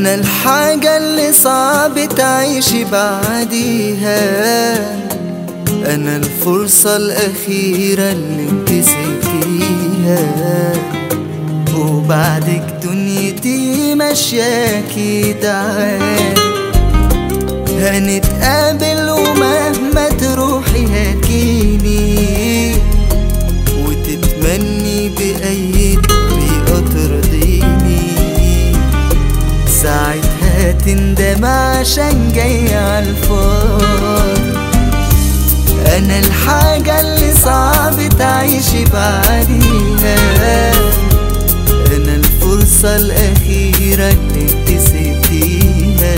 أنا الحاجة اللي صعب تعيشي بعديها، أنا الفرصة الأخيرة اللي انت سبتيها، وبعدك دنيتي مشاكي تعال. هنتقابل ومهما تروحي هتجيني، وتتمني بأي طريقة ترضيني، ساعتها تندم عشان جاي عالفاضي. أنا الحاجة اللي صعب تعيشي بعديها، أنا الفرصة الأخيرة اللي انت سبتيها،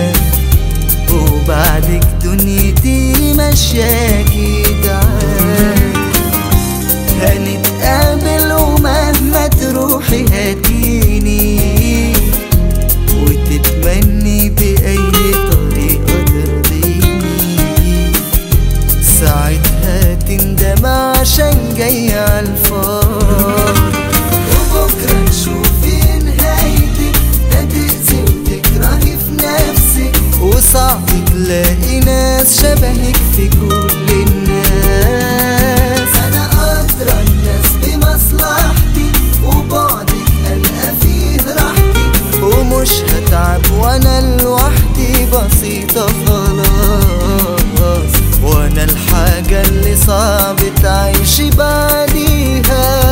وبعدك دنيتي مشاكي تعال. هنتقابل ومهما تروحي هتجيني، وتتمني بأي طريقة ترضيني، ساعتها تندم عشان جاي عالفاضي. وبكرة تشوفي نهايتك، هتأذي وتكرهي في نفسك، وصعب تلاقي ناس شبهك في كل الناس. أنا أدرى الناس بمصلحتي، وبعدك ألقى فيه راحتي، ومش هتعب وأنا لوحدي بسيطة خلاص. وأنا الحاجة اللي صعب تعيشي بعديها.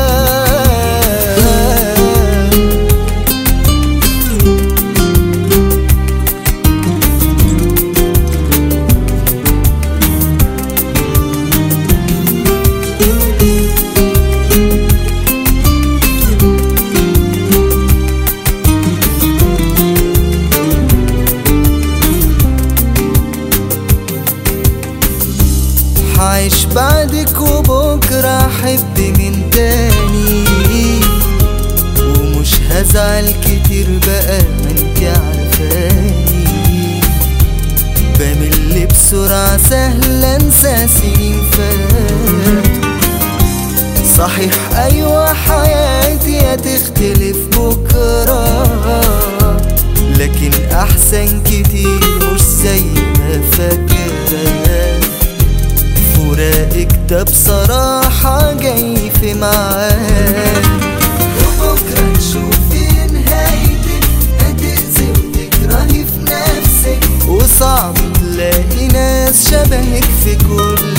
عايش بعدك وبكرة أحب من تاني، ومش هزعل كتير بقى ما انت عارفاني. بمل بسرعة سهل انسى سنين فاتوا، صحيح أيوة حياتي هتختلف بكرة، لكن أحسن كتير مش زي ما فاكرة. فراقك ده بصراحة جاي في معاك، وبكرة تشوفي نهايتك، هتأذي وتكرهي في نفسك، وصعب تلاقي ناس شبهك في كل